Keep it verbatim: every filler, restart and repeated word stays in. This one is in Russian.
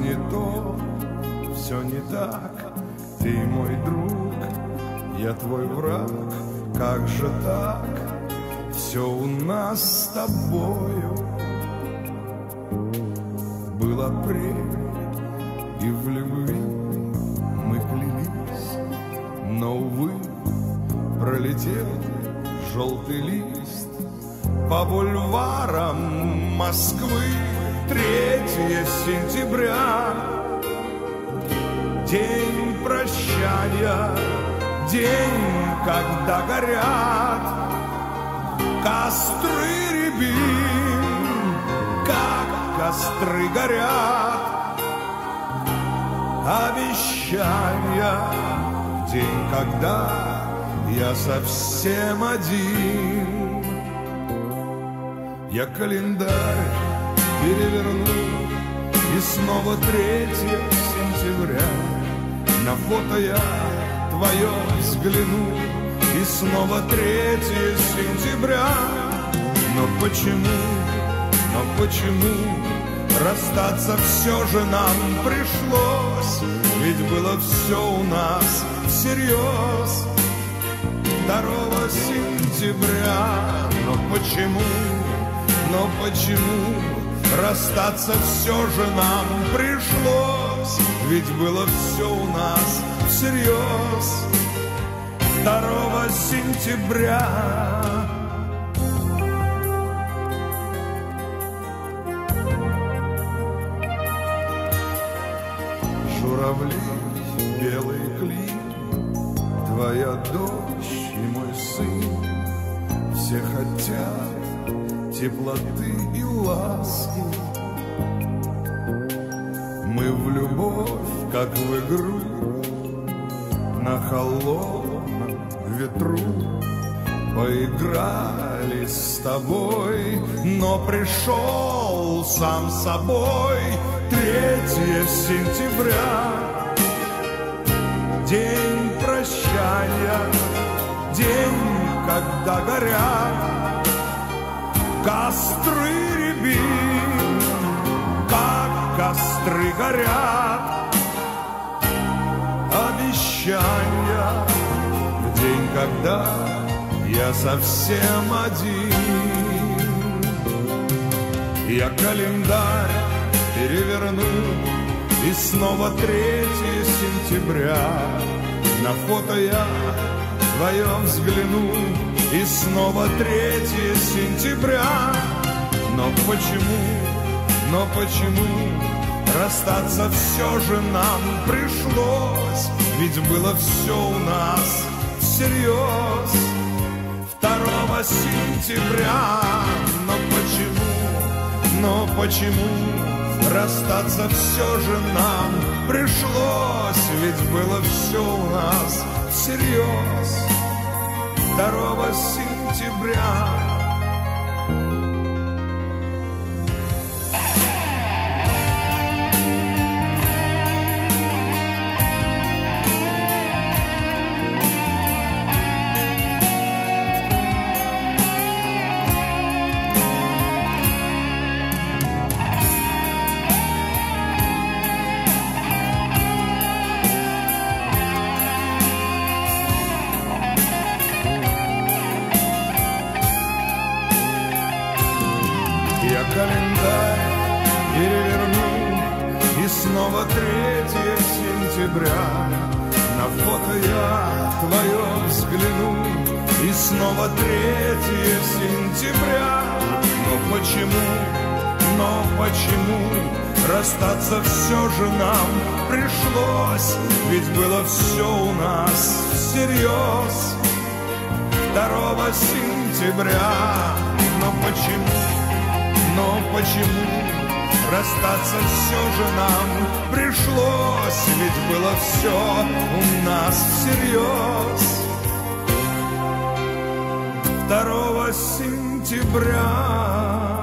не то, все не так. Ты мой друг, я твой враг. Как же так? Все у нас с тобою. Был апрель, и в любви мы клялись, но, увы, пролетел желтый лист по бульварам Москвы. Третье сентября, день прощания, день, когда горят костры рябин, как костры горят обещания. День, когда я совсем один. Я календарь переверну, и снова третье сентября. На фото я твое взгляну, и снова третье сентября. Но почему, но почему расстаться все же нам пришлось? Ведь было все у нас всерьез. Второго сентября. Но почему, но почему расстаться все же нам пришлось? Ведь было все у нас всерьез. Второго сентября. Журавли, белый клин, твоя дочь и мой сын. Все хотят теплоты и ласки. Мы в любовь, как в игру, на холодном ветру поиграли с тобой, но пришел сам собой третье сентября. День прощания, день, когда горят костры рябин, как костры горят обещания. В день, когда я совсем один. Я календарь переверну, и снова третье сентября. На фото я твое взгляну, и снова третье сентября. Но почему, но почему расстаться все же нам пришлось? Ведь было все у нас всерьез. Второго сентября. Но почему, но почему расстаться все же нам пришлось? Ведь было все у нас всерьез. Второго сентября. Календарь переверну, и снова третье сентября. На фото я твое взгляну, и снова третье сентября. Но почему, но почему расстаться все же нам пришлось? Ведь было все у нас всерьез. Второго сентября. Но почему, но почему расстаться все же нам пришлось? Ведь было все у нас всерьез. Второго сентября.